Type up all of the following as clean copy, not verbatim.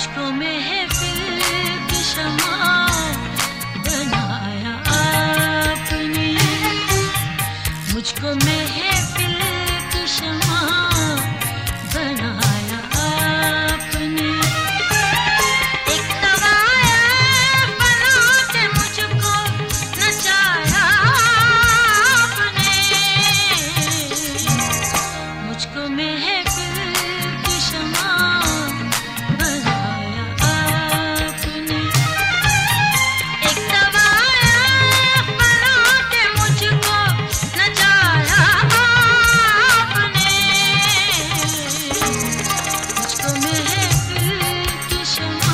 मुझको महफिल की शमा बनाया आपने, मुझको महफिल की शमा बनाया आपने। एक तवाया बना के मुझको नचाया आपने, मुझको महफिल की शमा बनाया आपने। एक तवाया बना के मुझको नचाया आपने, मुझको महफिल की शमा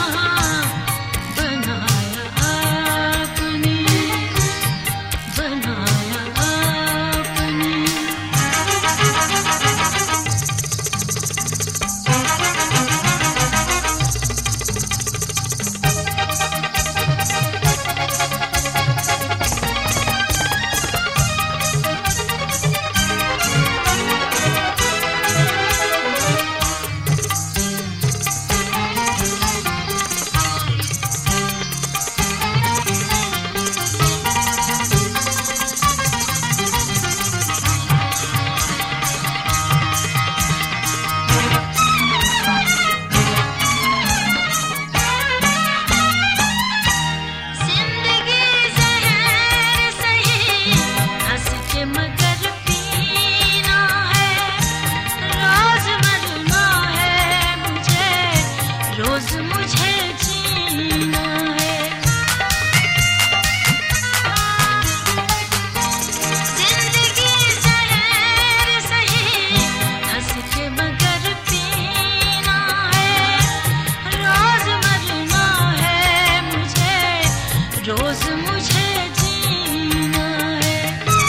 बनाया आपने, बनाया आपने। रोज मुझे जीना है, जिंदगी जहर सही हंस के मगर पीना है। रोज मरना है मुझे, रोज मुझे जीना है।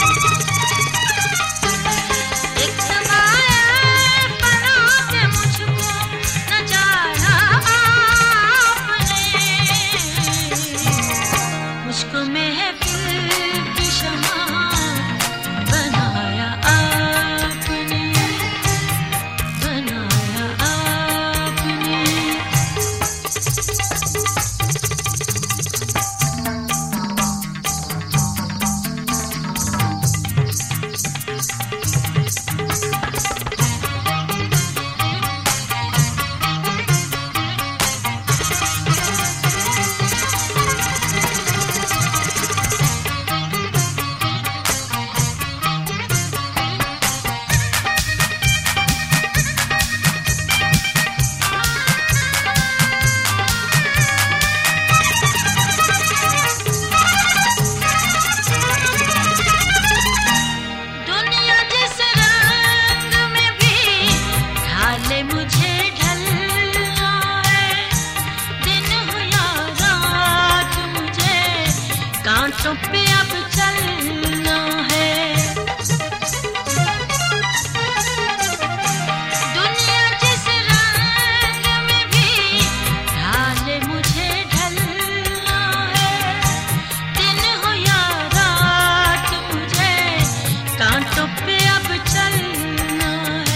एक तवाया बना के मुझको नचाया मुझको महफिल की शमा बनाया आपने, बनाया आपने। मुझे ढलना है, दिन हो या रात मुझे कांटों पे अब चलना है। दुनिया जिस रंग में भी ढाले मुझे ढलना है, दिन हो या रात मुझे कांटों पे अब चलना है।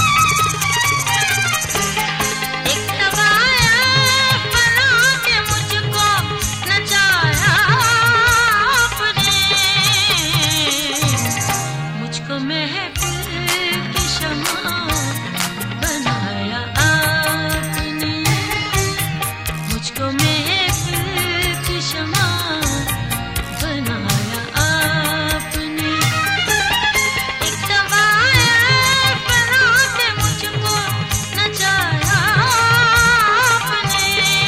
महफिल की शमा बनाया आपने, मुझको महफिल की शमा बनाया आपने। एक तवाया बना के मुझको नचाया आपने,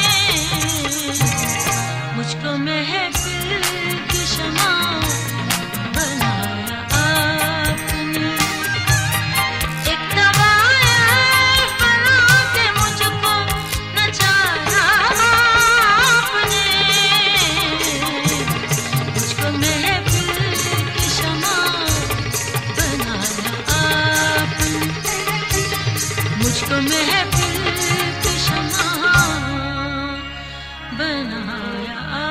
मुझको महफिल की शमा बनाया आपने। एक तवाया बना के मुझको नचाया आपने, मुझको महफिल की शमा बनाया आपने, मुझको महफिल की शमा बनाया।